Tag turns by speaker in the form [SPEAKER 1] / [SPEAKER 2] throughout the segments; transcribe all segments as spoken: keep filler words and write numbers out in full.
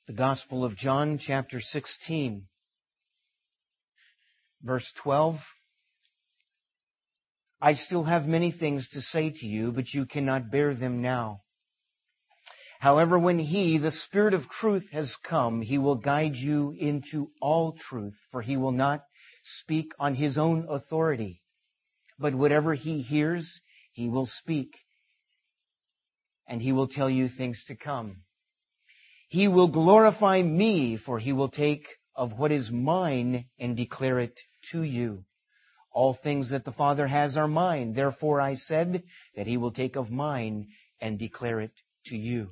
[SPEAKER 1] The Gospel of John, chapter sixteen, verse twelve. I still have many things to say to you, but you cannot bear them now. However, when He, the Spirit of truth, has come, He will guide you into all truth, for He will not speak on His own authority, but whatever He hears, He will speak, and He will tell you things to come. He will glorify Me, for He will take of what is mine and declare it to you. All things that the Father has are mine. Therefore I said that He will take of mine and declare it to you.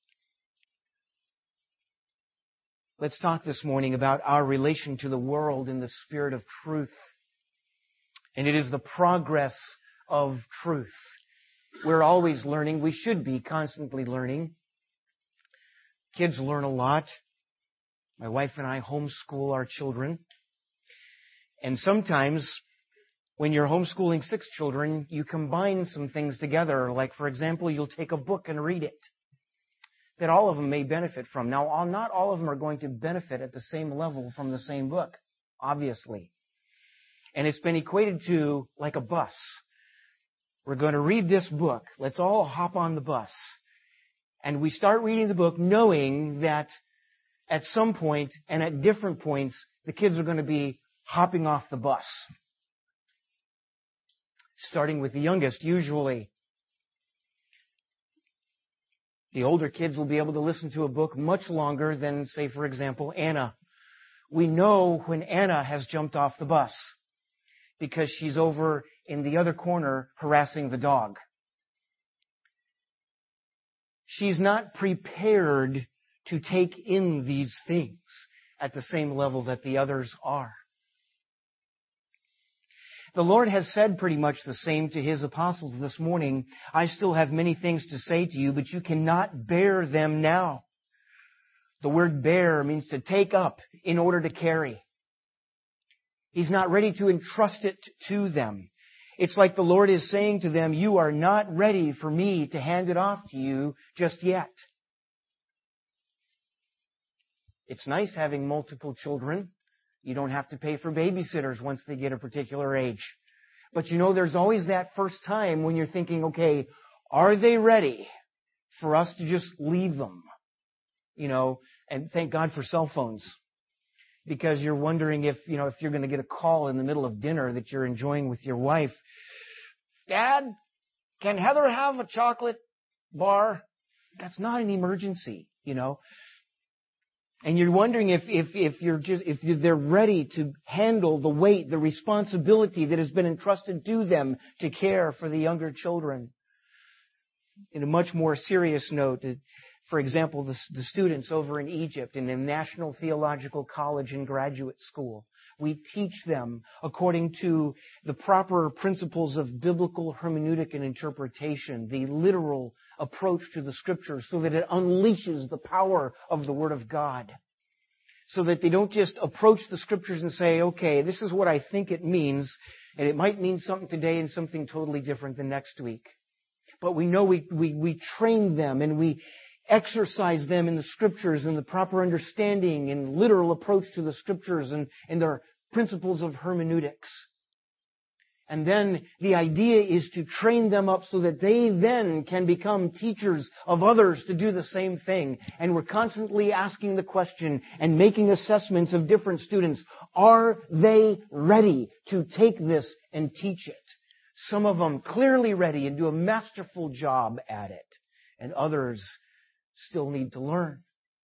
[SPEAKER 1] Let's talk this morning about our relation to the world in the spirit of truth. And it is the progress of truth. We're always learning. We should be constantly learning. Kids learn a lot. My wife and I homeschool our children. And sometimes when you're homeschooling six children, you combine some things together. Like, for example, you'll take a book and read it that all of them may benefit from. Now, not all of them are going to benefit at the same level from the same book, obviously. And it's been equated to like a bus. We're going to read this book. Let's all hop on the bus. And we start reading the book knowing that at some point and at different points, the kids are going to be hopping off the bus. Starting with the youngest, usually. The older kids will be able to listen to a book much longer than, say, for example, Anna. We know when Anna has jumped off the bus because she's over in the other corner harassing the dog. She's not prepared to take in these things at the same level that the others are. The Lord has said pretty much the same to His apostles this morning. I still have many things to say to you, but you cannot bear them now. The word bear means to take up in order to carry. He's not ready to entrust it to them. It's like the Lord is saying to them, you are not ready for Me to hand it off to you just yet. It's nice having multiple children. You don't have to pay for babysitters once they get a particular age. But you know, there's always that first time when you're thinking, okay, are they ready for us to just leave them? You know, and thank God for cell phones. Because you're wondering if, you know, if you're going to get a call in the middle of dinner that you're enjoying with your wife. Dad, can Heather have a chocolate bar? That's not an emergency, you know. And you're wondering if, if, if you're just, if they're ready to handle the weight, the responsibility that has been entrusted to them to care for the younger children. In a much more serious note, for example, the, the students over in Egypt in the National Theological College and Graduate School. We teach them according to the proper principles of biblical hermeneutic and interpretation, the literal approach to the Scriptures, so that it unleashes the power of the Word of God. So that they don't just approach the Scriptures and say, okay, this is what I think it means, and it might mean something today and something totally different the next week. But we know we, we, we train them and we exercise them in the Scriptures and the proper understanding and literal approach to the Scriptures and, and their principles of hermeneutics. And then the idea is to train them up so that they then can become teachers of others to do the same thing. And we're constantly asking the question and making assessments of different students. Are they ready to take this and teach it? Some of them clearly ready and do a masterful job at it. And others still need to learn.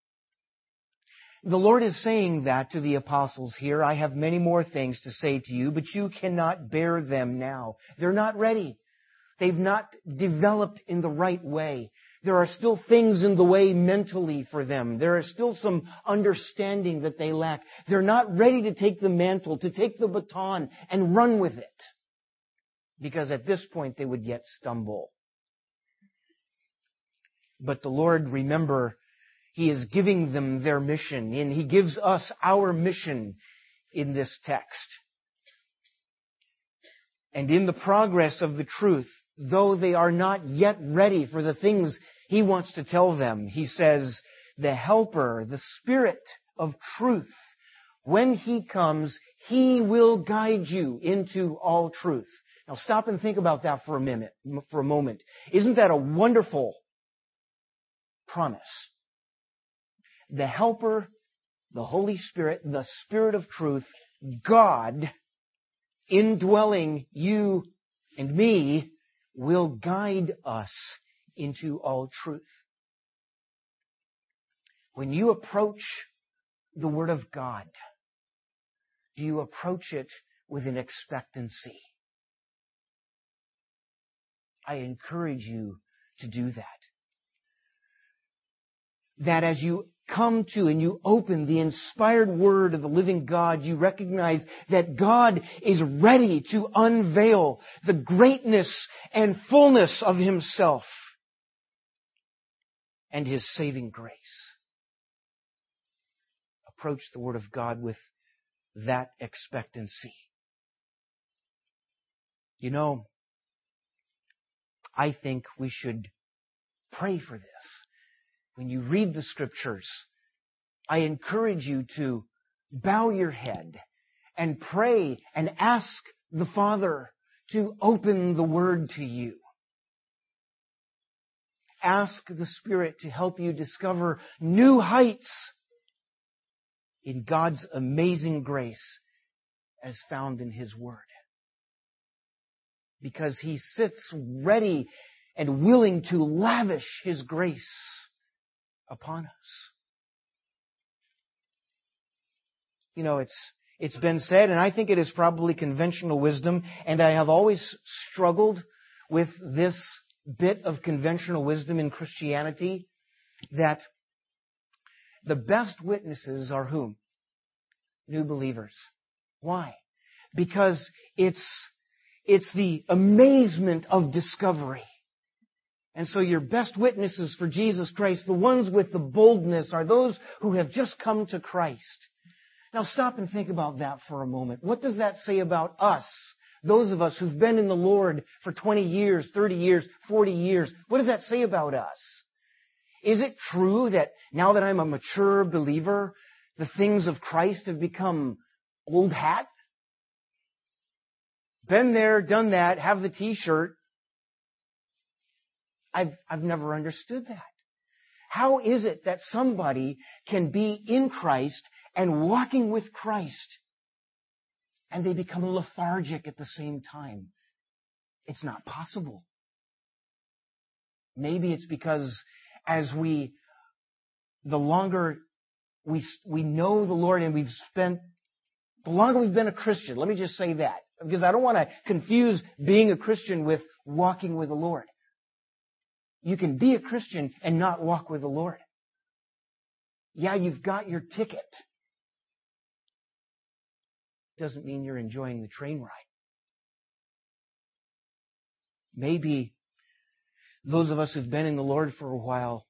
[SPEAKER 1] The Lord is saying that to the apostles here. I have many more things to say to you, but you cannot bear them now. They're not ready. They've not developed in the right way. There are still things in the way mentally for them. There is still some understanding that they lack. They're not ready to take the mantle, to take the baton and run with it. Because at this point they would yet stumble. But the Lord, remember, He is giving them their mission, and He gives us our mission in this text. And in the progress of the truth, though they are not yet ready for the things He wants to tell them, He says the Helper, the Spirit of truth, when He comes, He will guide you into all truth. Now stop and think about that for a minute, for a moment. Isn't that a wonderful promise? The Helper, the Holy Spirit, the Spirit of truth, God, indwelling you and me, will guide us into all truth. When you approach the Word of God, do you approach it with an expectancy? I encourage you to do that. That as you come to and you open the inspired Word of the living God, you recognize that God is ready to unveil the greatness and fullness of Himself and His saving grace. Approach the Word of God with that expectancy. You know, I think we should pray for this. When you read the Scriptures, I encourage you to bow your head and pray and ask the Father to open the Word to you. Ask the Spirit to help you discover new heights in God's amazing grace as found in His Word. Because He sits ready and willing to lavish His grace upon us. You know, it's it's been said, and I think it is probably conventional wisdom, and I have always struggled with this bit of conventional wisdom in Christianity, that the best witnesses are whom? New believers. Why? Because it's it's the amazement of discovery. And so your best witnesses for Jesus Christ, the ones with the boldness, are those who have just come to Christ. Now stop and think about that for a moment. What does that say about us? Those of us who've been in the Lord for twenty years, thirty years, forty years. What does that say about us? Is it true that now that I'm a mature believer, the things of Christ have become old hat? Been there, done that, have the t-shirt. I've, I've never understood that. How is it that somebody can be in Christ and walking with Christ and they become lethargic at the same time? It's not possible. Maybe it's because as we, the longer we, we know the Lord and we've spent, the longer we've been a Christian, let me just say that, because I don't want to confuse being a Christian with walking with the Lord. You can be a Christian and not walk with the Lord. Yeah, you've got your ticket. Doesn't mean you're enjoying the train ride. Maybe those of us who've been in the Lord for a while,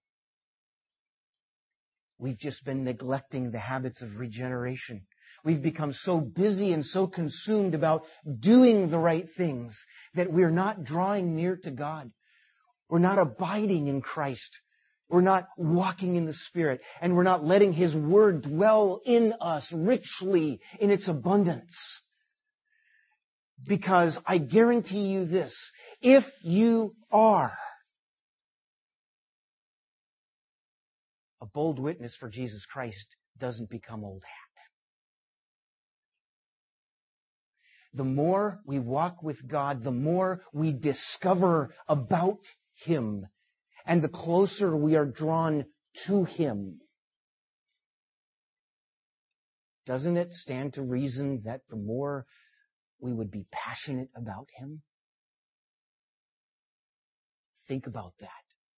[SPEAKER 1] we've just been neglecting the habits of regeneration. We've become so busy and so consumed about doing the right things that we're not drawing near to God. We're not abiding in Christ. We're not walking in the Spirit. And we're not letting His Word dwell in us richly in its abundance. Because I guarantee you this, if you are a bold witness for Jesus Christ, doesn't become old hat. The more we walk with God, the more we discover about Him, and the closer we are drawn to Him. Doesn't it stand to reason that the more we would be passionate about Him? Think about that.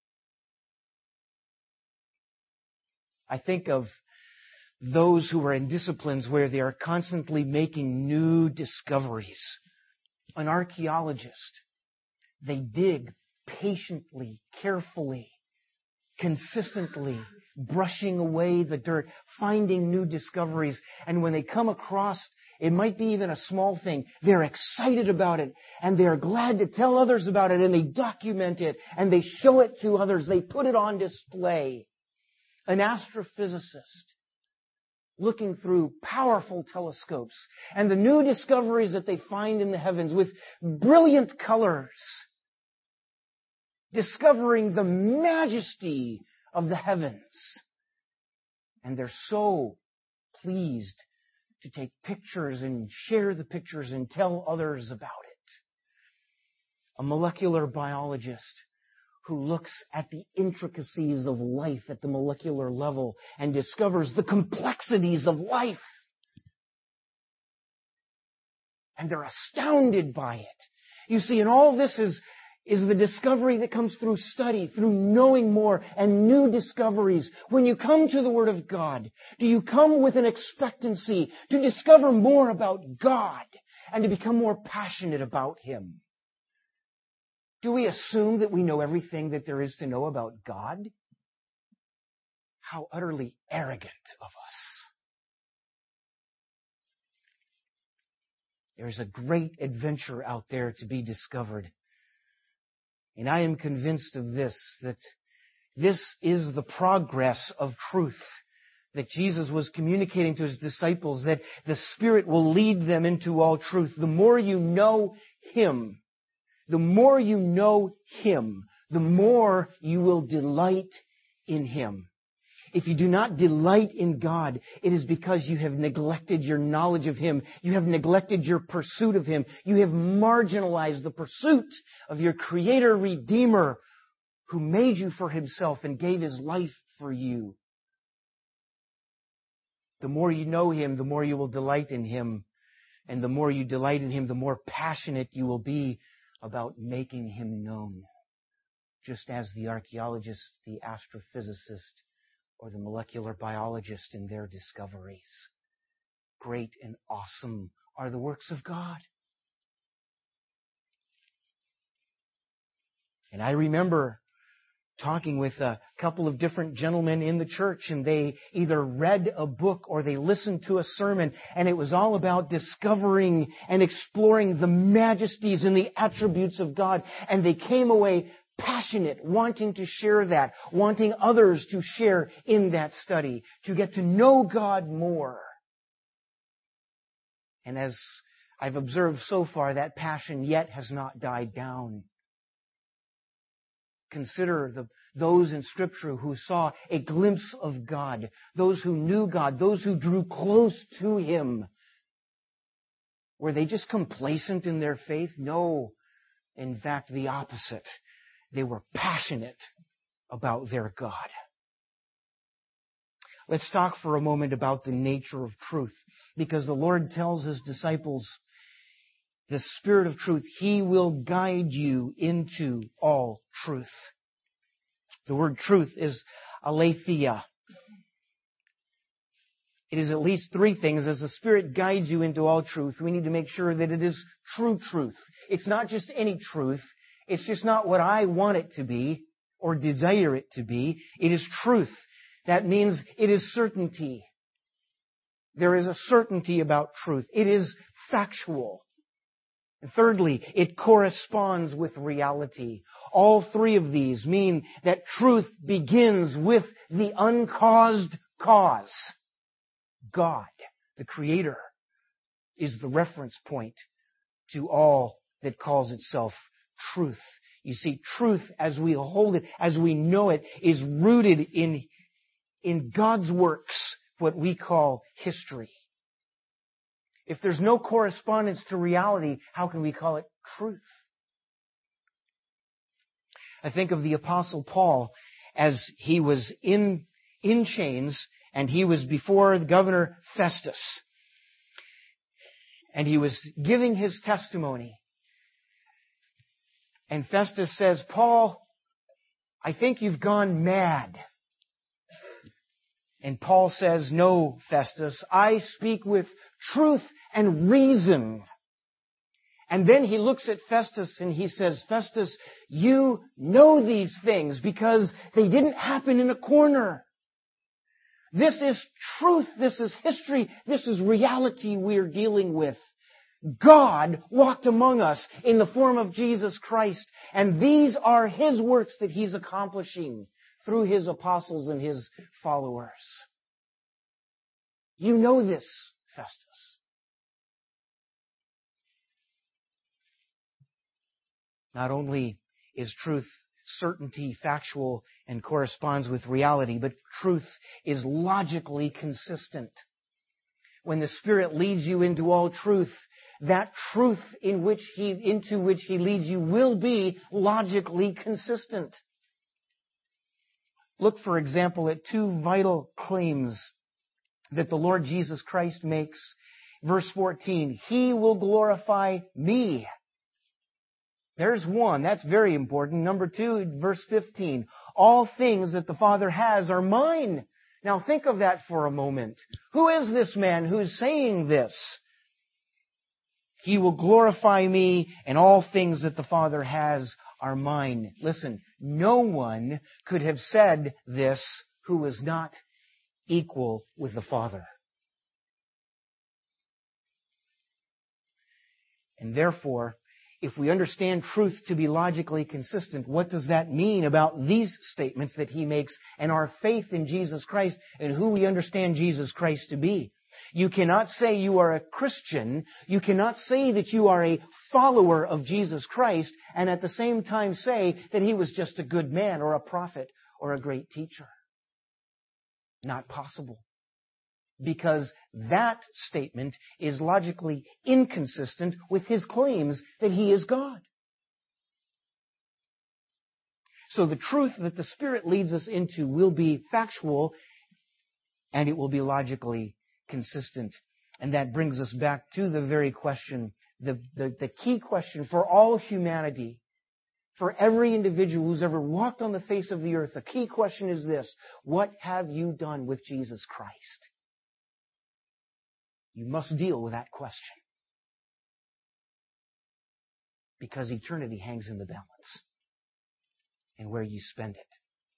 [SPEAKER 1] I think of those who are in disciplines where they are constantly making new discoveries. An archaeologist, they dig patiently, carefully, consistently, brushing away the dirt, finding new discoveries. And when they come across, it might be even a small thing, they're excited about it, and they're glad to tell others about it, and they document it, and they show it to others. They put it on display. an astrophysicist, looking through powerful telescopes and the new discoveries that they find in the heavens with brilliant colors, discovering the majesty of the heavens. And they're so pleased to take pictures and share the pictures and tell others about it. A molecular biologist who looks at the intricacies of life at the molecular level and discovers the complexities of life. And they're astounded by it. You see, and all this is, is the discovery that comes through study, through knowing more and new discoveries. When you come to the Word of God, do you come with an expectancy to discover more about God and to become more passionate about Him? Do we assume that we know everything that there is to know about God? How utterly arrogant of us. There's a great adventure out there to be discovered. And I am convinced of this, that this is the progress of truth that Jesus was communicating to His disciples, that the Spirit will lead them into all truth. The more you know Him, the more you know Him, the more you will delight in Him. If you do not delight in God, it is because you have neglected your knowledge of Him. You have neglected your pursuit of Him. You have marginalized the pursuit of your Creator, Redeemer, who made you for Himself and gave His life for you. The more you know Him, the more you will delight in Him. And the more you delight in Him, the more passionate you will be about making Him known. Just as the archaeologist, the astrophysicist, or the molecular biologist in their discoveries. Great and awesome are the works of God. And I remember talking with a couple of different gentlemen in the church, and they either read a book or they listened to a sermon, and it was all about discovering and exploring the majesties and the attributes of God. And they came away passionate, wanting to share that, wanting others to share in that study, to get to know God more. And as I've observed so far, that passion yet has not died down. Consider the, those in Scripture who saw a glimpse of God, those who knew God, those who drew close to Him. Were they just complacent in their faith? No. In fact, the opposite. They were passionate about their God. Let's talk for a moment about the nature of truth, because the Lord tells His disciples, the Spirit of truth, He will guide you into all truth. The word truth is aletheia. It is at least three things. As the Spirit guides you into all truth, we need to make sure that it is true truth. It's not just any truth. It's just not what I want it to be or desire it to be. It is truth. That means it is certainty. There is a certainty about truth. It is factual. And thirdly, it corresponds with reality. All three of these mean that truth begins with the uncaused cause. God, the Creator, is the reference point to all that calls itself truth. You see, truth as we hold it, as we know it, is rooted in, in God's works, what we call history. If there's no correspondence to reality, how can we call it truth? I think of the Apostle Paul as he was in, in chains, and he was before the governor Festus. And he was giving his testimony. And Festus says, Paul, I think you've gone mad. And Paul says, no, Festus, I speak with truth and reason. And then he looks at Festus and he says, Festus, you know these things because they didn't happen in a corner. This is truth. This is history. This is reality we're dealing with. God walked among us in the form of Jesus Christ, and these are His works that He's accomplishing through His apostles and His followers. You know this, Festus. Not only is truth certainty, factual, and corresponds with reality, but truth is logically consistent. When the Spirit leads you into all truth, that truth in which He, into which He leads you will be logically consistent. Look, for example, at two vital claims that the Lord Jesus Christ makes. Verse fourteen, He will glorify me. There's one. That's very important. Number two, verse fifteen. All things that the Father has are mine. Now think of that for a moment. Who is this man who's saying this? He will glorify me, and all things that the Father has are mine. Listen, no one could have said this who was not equal with the Father. And therefore, if we understand truth to be logically consistent, what does that mean about these statements that He makes and our faith in Jesus Christ and who we understand Jesus Christ to be? You cannot say you are a Christian, you cannot say that you are a follower of Jesus Christ, and at the same time say that He was just a good man or a prophet or a great teacher. Not possible. Because that statement is logically inconsistent with His claims that He is God. So the truth that the Spirit leads us into will be factual and it will be logically consistent. And that brings us back to the very question, the, the, the key question for all humanity, for every individual who's ever walked on the face of the earth. The key question is this: what have you done with Jesus Christ? You must deal with that question. Because eternity hangs in the balance. And where you spend it.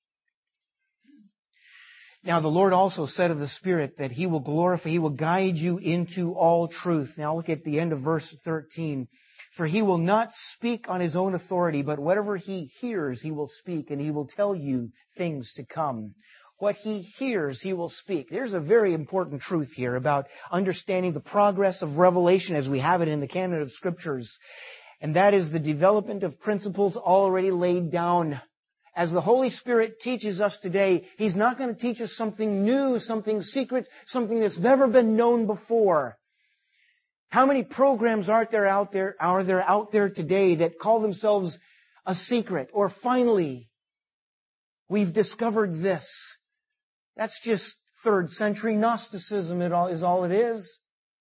[SPEAKER 1] Now the Lord also said of the Spirit that He will glorify, He will guide you into all truth. Now look at the end of verse thirteen. For He will not speak on His own authority, but whatever He hears, He will speak, and He will tell you things to come. What He hears, He will speak. There's a very important truth here about understanding the progress of revelation as we have it in the canon of Scriptures. And that is the development of principles already laid down. As the Holy Spirit teaches us today, He's not going to teach us something new, something secret, something that's never been known before. How many programs are there out there, are there out there today that call themselves a secret? Or finally, we've discovered this. That's just third century Gnosticism it all, is all it is.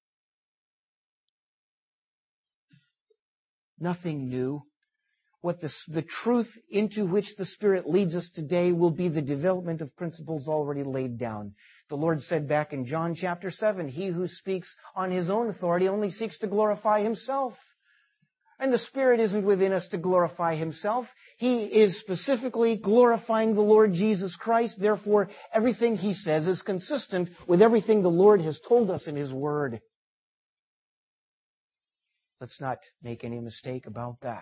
[SPEAKER 1] Nothing new. What the, the truth into which the Spirit leads us today will be the development of principles already laid down. The Lord said back in John chapter seven, He who speaks on His own authority only seeks to glorify Himself. And the Spirit isn't within us to glorify Himself. He is specifically glorifying the Lord Jesus Christ. Therefore, everything He says is consistent with everything the Lord has told us in His Word. Let's not make any mistake about that.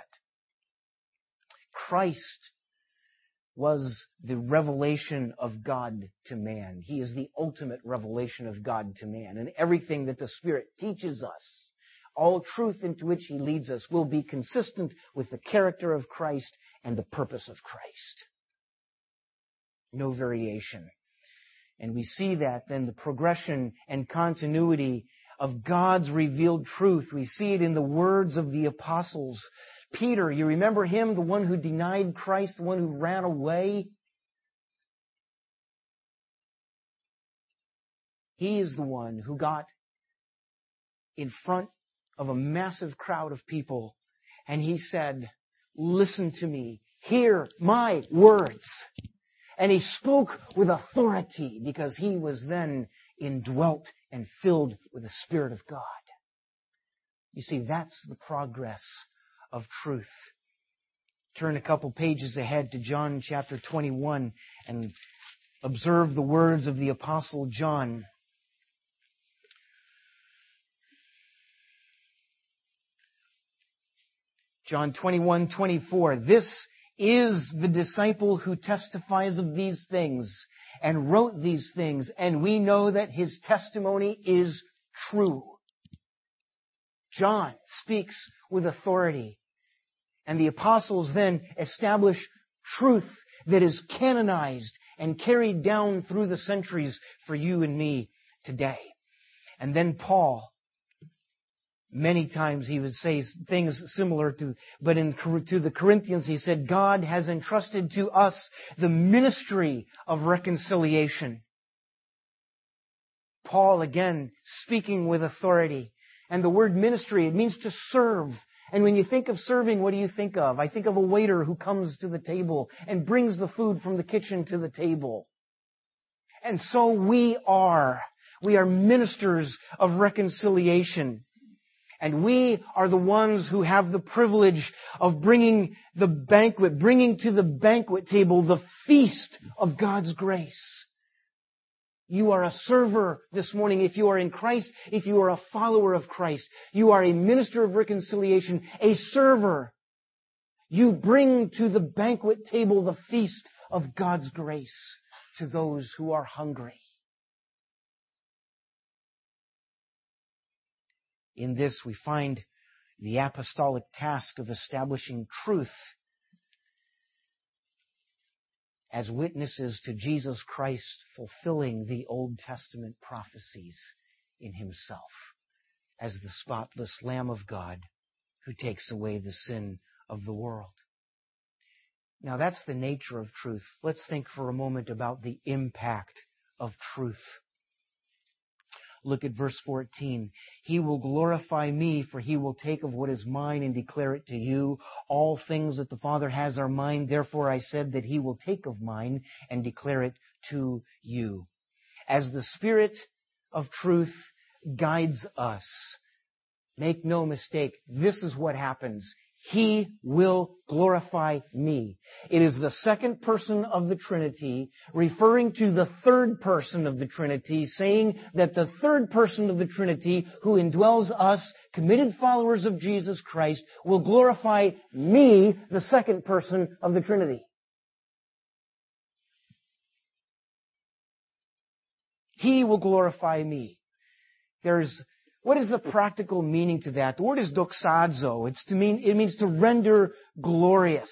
[SPEAKER 1] Christ was the revelation of God to man. He is the ultimate revelation of God to man. And everything that the Spirit teaches us, all truth into which He leads us, will be consistent with the character of Christ and the purpose of Christ. No variation. And we see that then the progression and continuity of God's revealed truth. We see it in the words of the apostles. Peter, you remember him, the one who denied Christ, the one who ran away? He is the one who got in front of a massive crowd of people and he said, listen to me, hear my words. And he spoke with authority because he was then indwelt and filled with the Spirit of God. You see, that's the progress of truth. Turn a couple pages ahead to John chapter twenty-one and observe the words of the Apostle John. John twenty-one twenty-four. This is the disciple who testifies of these things and wrote these things, and we know that his testimony is true. John speaks with authority, and the apostles then establish truth that is canonized and carried down through the centuries for you and me today. And then Paul, many times he would say things similar to, but in to the Corinthians he said, God has entrusted to us the ministry of reconciliation. Paul again speaking with authority. And the word ministry, it means to serve. And when you think of serving, what do you think of? I think of a waiter who comes to the table and brings the food from the kitchen to the table. And so we are. We are ministers of reconciliation. And we are the ones who have the privilege of bringing the banquet, bringing to the banquet table the feast of God's grace. You are a server this morning if you are in Christ, if you are a follower of Christ. You are a minister of reconciliation, a server. You bring to the banquet table the feast of God's grace to those who are hungry. In this we find the apostolic task of establishing truth as witnesses to Jesus Christ fulfilling the Old Testament prophecies in Himself as the spotless Lamb of God who takes away the sin of the world. Now that's the nature of truth. Let's think for a moment about the impact of truth. Look at verse fourteen. He will glorify me, for He will take of what is mine and declare it to you. All things that the Father has are mine. Therefore I said that He will take of mine and declare it to you. As the Spirit of truth guides us, make no mistake, this is what happens. He will glorify me. It is the second person of the Trinity referring to the third person of the Trinity, saying that the third person of the Trinity who indwells us, committed followers of Jesus Christ, will glorify me, the second person of the Trinity. He will glorify me. There's What is the practical meaning to that? The word is doxazo. It's to mean, it means to render glorious.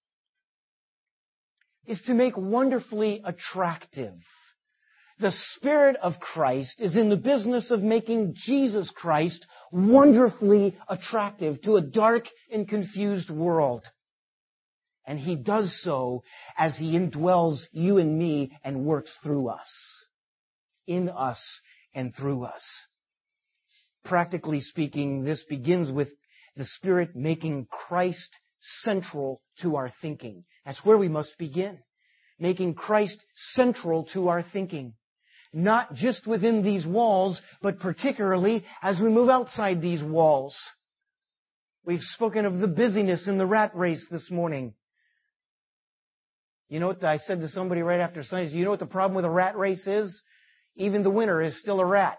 [SPEAKER 1] It's to make wonderfully attractive. The Spirit of Christ is in the business of making Jesus Christ wonderfully attractive to a dark and confused world. And He does so as He indwells you and me and works through us. In us and through us. Practically speaking, this begins with the Spirit making Christ central to our thinking. That's where we must begin. Making Christ central to our thinking. Not just within these walls, but particularly as we move outside these walls. We've spoken of the busyness in the rat race this morning. You know what I said to somebody right after Sunday? You know what the problem with a rat race is? Even the winner is still a rat.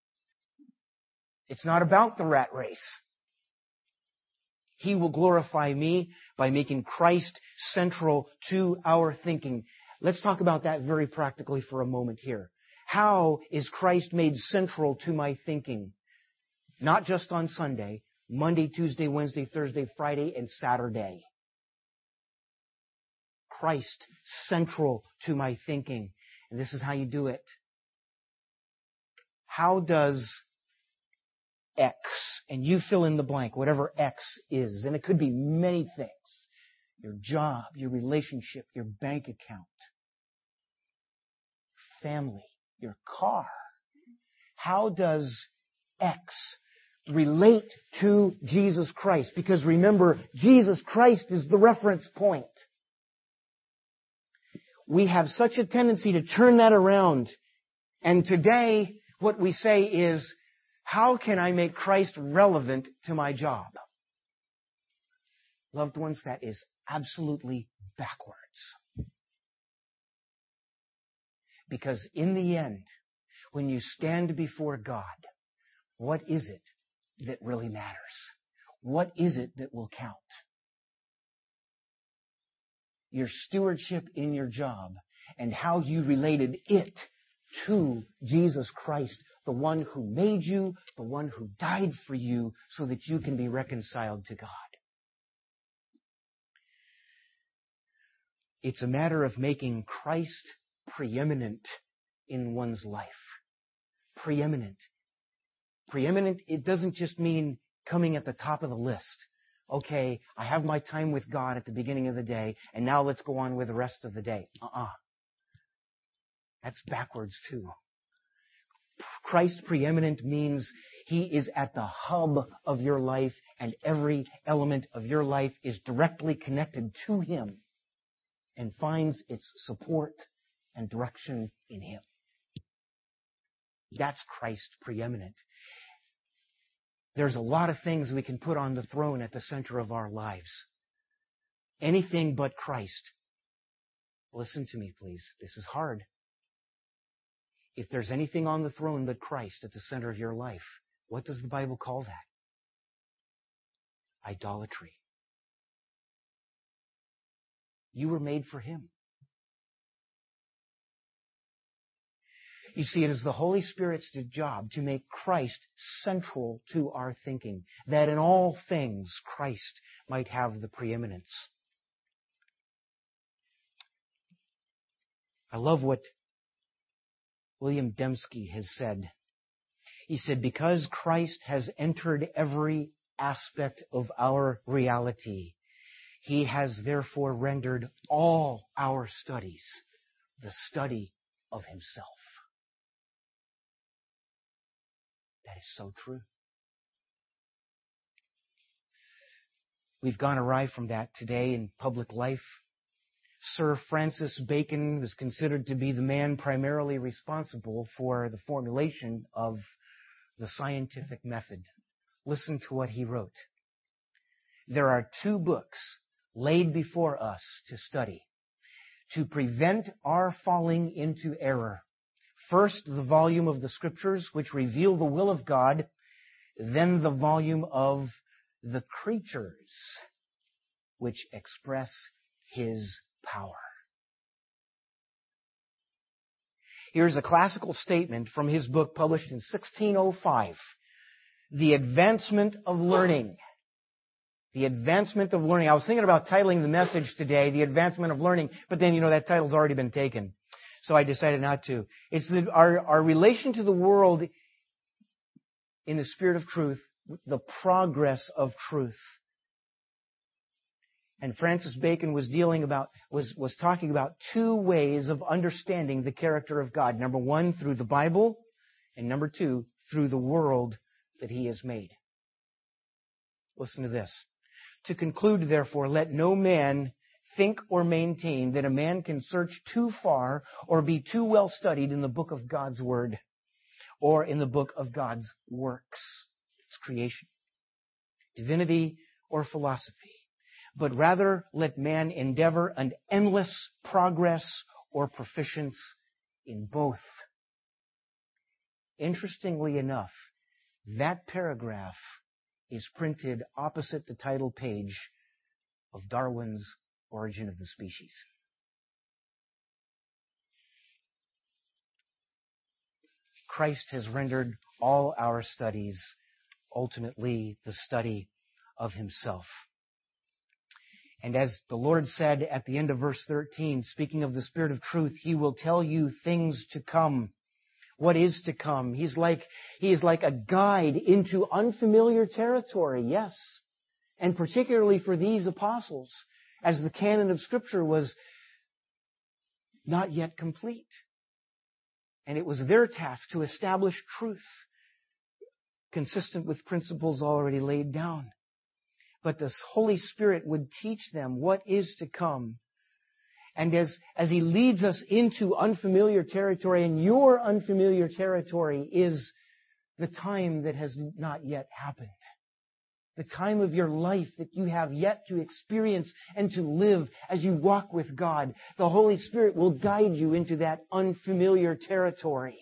[SPEAKER 1] It's not about the rat race. He will glorify me by making Christ central to our thinking. Let's talk about that very practically for a moment here. How is Christ made central to my thinking? Not just on Sunday, Monday, Tuesday, Wednesday, Thursday, Friday, and Saturday. Christ central to my thinking. And this is how you do it. How does X, and you fill in the blank, whatever X is, and it could be many things. Your job, your relationship, your bank account, family, your car. How does X relate to Jesus Christ? Because remember, Jesus Christ is the reference point. We have such a tendency to turn that around. And today, what we say is, how can I make Christ relevant to my job? Loved ones, that is absolutely backwards. Because in the end, when you stand before God, what is it that really matters? What is it that will count? your stewardship in your job, and how you related it to Jesus Christ, the one who made you, the one who died for you, so that you can be reconciled to God. It's a matter of making Christ preeminent in one's life. Preeminent. Preeminent, it doesn't just mean coming at the top of the list. Okay, I have my time with God at the beginning of the day, and now let's go on with the rest of the day. Uh-uh. That's backwards too. Christ preeminent means He is at the hub of your life, and every element of your life is directly connected to Him and finds its support and direction in Him. That's Christ preeminent. There's a lot of things we can put on the throne at the center of our lives. Anything but Christ. Listen to me, please. This is hard. If there's anything on the throne but Christ at the center of your life, what does the Bible call that? Idolatry. You were made for Him. You see, it is the Holy Spirit's job to make Christ central to our thinking, that in all things Christ might have the preeminence. I love what William Dembski has said. He said, because Christ has entered every aspect of our reality, He has therefore rendered all our studies the study of Himself. That is so true. We've gone awry from that today in public life. Sir Francis Bacon was considered to be the man primarily responsible for the formulation of the scientific method. Listen to what he wrote. There are two books laid before us to study to prevent our falling into error. First, the volume of the Scriptures, which reveal the will of God, then the volume of the creatures, which express His power. Here's a classical statement from his book published in sixteen oh five. The Advancement of Learning. The Advancement of Learning. I was thinking about titling the message today, The Advancement of Learning, but then, you know, that title's already been taken. So I decided not to. It's the, our, our relation to the world in the spirit of truth, the progress of truth. And Francis Bacon was dealing about, was, was talking about two ways of understanding the character of God. Number one, through the Bible, and number two, through the world that He has made. Listen to this. To conclude, therefore, let no man think or maintain that a man can search too far or be too well studied in the book of God's Word or in the book of God's works. It's creation, divinity, or philosophy. But rather let man endeavor an endless progress or proficience in both. Interestingly enough, that paragraph is printed opposite the title page of Darwin's Origin of the Species. Christ has rendered all our studies ultimately the study of Himself. And as the Lord said at the end of verse thirteen, speaking of the Spirit of truth, He will tell you things to come. What is to come? He's like, He is like a guide into unfamiliar territory, yes. And particularly for these apostles, as the canon of Scripture was not yet complete. And it was their task to establish truth consistent with principles already laid down. But the Holy Spirit would teach them what is to come. And as, as He leads us into unfamiliar territory, and your unfamiliar territory is the time that has not yet happened. The time of your life that you have yet to experience and to live as you walk with God. The Holy Spirit will guide you into that unfamiliar territory.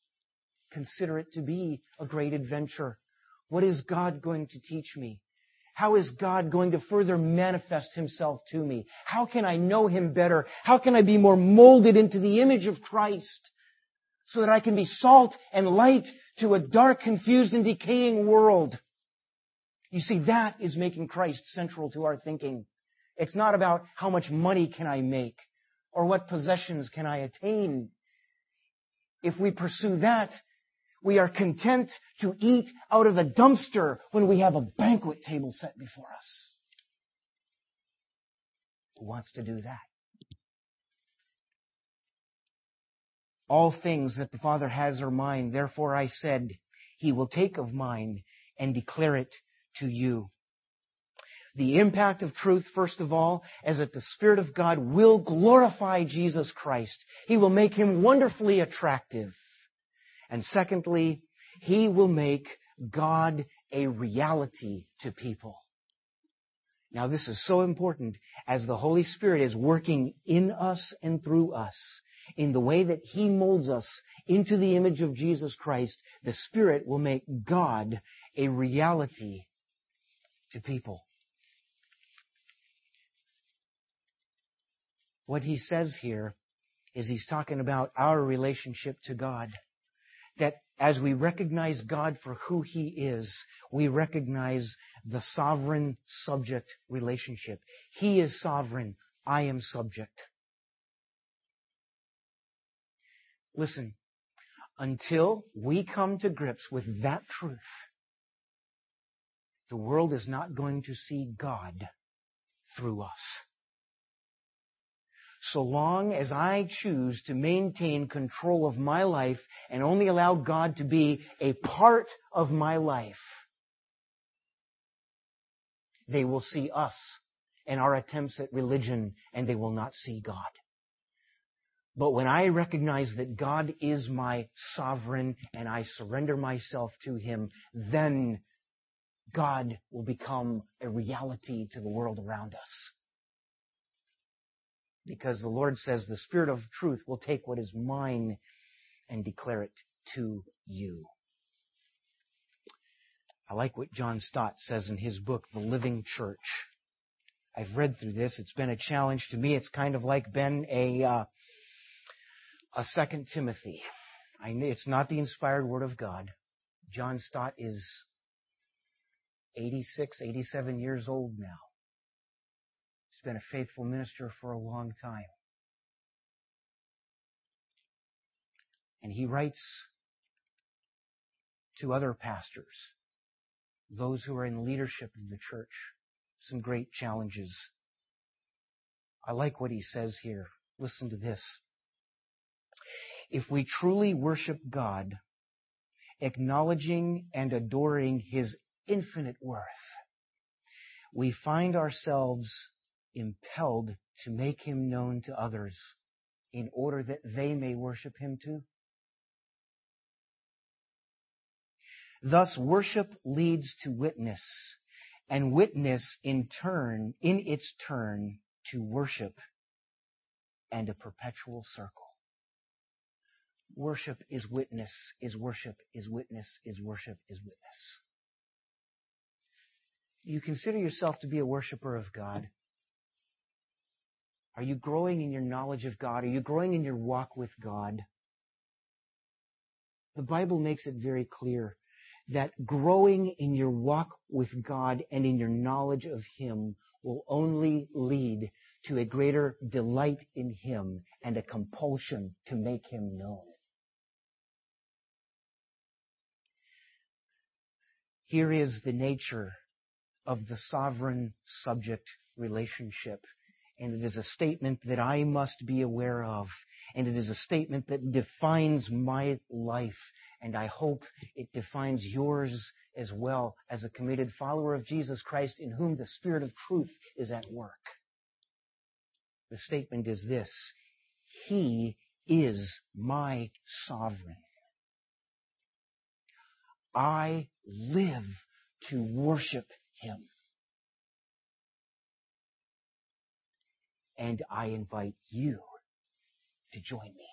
[SPEAKER 1] Consider it to be a great adventure. What is God going to teach me? How is God going to further manifest Himself to me? How can I know Him better? How can I be more molded into the image of Christ so that I can be salt and light to a dark, confused, and decaying world? You see, that is making Christ central to our thinking. It's not about how much money can I make or what possessions can I attain. If we pursue that, we are content to eat out of a dumpster when we have a banquet table set before us. Who wants to do that? All things that the Father has are mine. Therefore I said, He will take of mine and declare it to you. The impact of truth, first of all, is that the Spirit of God will glorify Jesus Christ. He will make Him wonderfully attractive. And secondly, He will make God a reality to people. Now this is so important as the Holy Spirit is working in us and through us. In the way that He molds us into the image of Jesus Christ, the Spirit will make God a reality to people. What he says here is he's talking about our relationship to God. That as we recognize God for who He is, we recognize the sovereign subject relationship. He is sovereign. I am subject. Listen, until we come to grips with that truth, the world is not going to see God through us. So long as I choose to maintain control of my life and only allow God to be a part of my life, they will see us and our attempts at religion, and they will not see God. But when I recognize that God is my sovereign and I surrender myself to Him, then God will become a reality to the world around us. Because the Lord says the Spirit of truth will take what is mine and declare it to you. I like what John Stott says in his book, The Living Church. I've read through this. It's been a challenge to me. It's kind of like been a uh, a Second Timothy. I know it's not the inspired Word of God. John Stott is eighty-six, eighty-seven years old now. He's been a faithful minister for a long time. And he writes to other pastors, those who are in leadership of the church, some great challenges. I like what he says here. Listen to this. If we truly worship God, acknowledging and adoring His infinite worth, we find ourselves impelled to make Him known to others in order that they may worship Him too. Thus, worship leads to witness, and witness in turn, in its turn, to worship and a perpetual circle. Worship is witness, is worship, is witness, is worship, is witness. Do you consider yourself to be a worshiper of God? Are you growing in your knowledge of God? Are you growing in your walk with God? The Bible makes it very clear that growing in your walk with God and in your knowledge of Him will only lead to a greater delight in Him and a compulsion to make Him known. Here is the nature of the sovereign subject relationship. And it is a statement that I must be aware of. And it is a statement that defines my life. And I hope it defines yours as well as a committed follower of Jesus Christ in whom the Spirit of truth is at work. The statement is this: He is my sovereign. I live to worship Him. And I invite you to join me.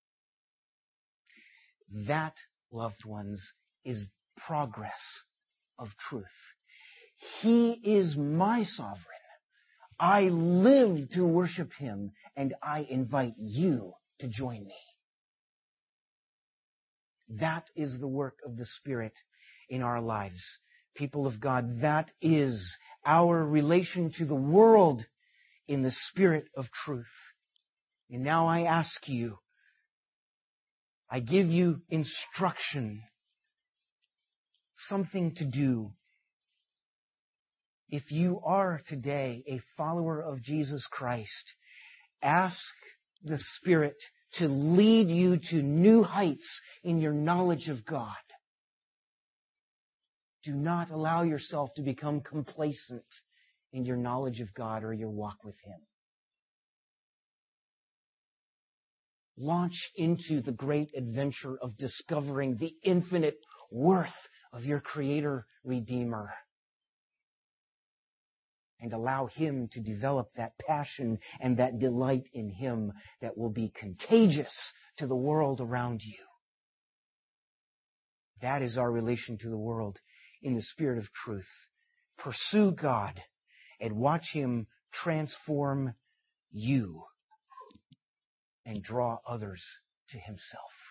[SPEAKER 1] That, loved ones, is progress of truth. He is my sovereign. I live to worship Him, and I invite you to join me. That is the work of the Spirit in our lives. People of God, that is our relation to the world in the Spirit of truth. And now I ask you, I give you instruction, something to do. If you are today a follower of Jesus Christ, ask the Spirit to lead you to new heights in your knowledge of God. Do not allow yourself to become complacent in your knowledge of God or your walk with Him. Launch into the great adventure of discovering the infinite worth of your Creator Redeemer. And allow Him to develop that passion and that delight in Him that will be contagious to the world around you. That is our relation to the world in the Spirit of truth. Pursue God and watch Him transform you and draw others to Himself.